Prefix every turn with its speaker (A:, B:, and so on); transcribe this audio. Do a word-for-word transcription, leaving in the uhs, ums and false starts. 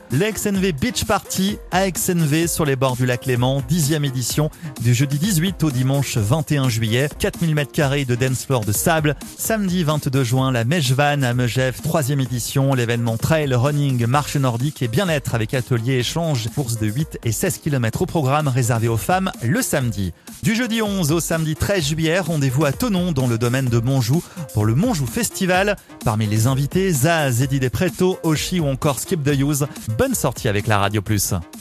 A: L'X N V Beach Party à X N V sur les bords du lac Léman, dixième édition du jeudi dix-huit au dimanche vingt et un juillet. quatre mille mètres carrés de dance floor de sable. Samedi vingt-deux juin, la Mèche Van à Megève, troisième édition. L'événement trail, running, marche nordique et bien-être avec atelier, échange, course de huit et seize kilomètres au programme réservé aux femmes le samedi. Du jeudi onze au samedi treize juillet, rendez-vous à Thonon dans le domaine de Montjoux pour le Montjoux Festival. Parmi les invités, Zaz, Eddie Despreto, Oshi ou encore Skip the Use. Bonne sortie avec la Radio Plus.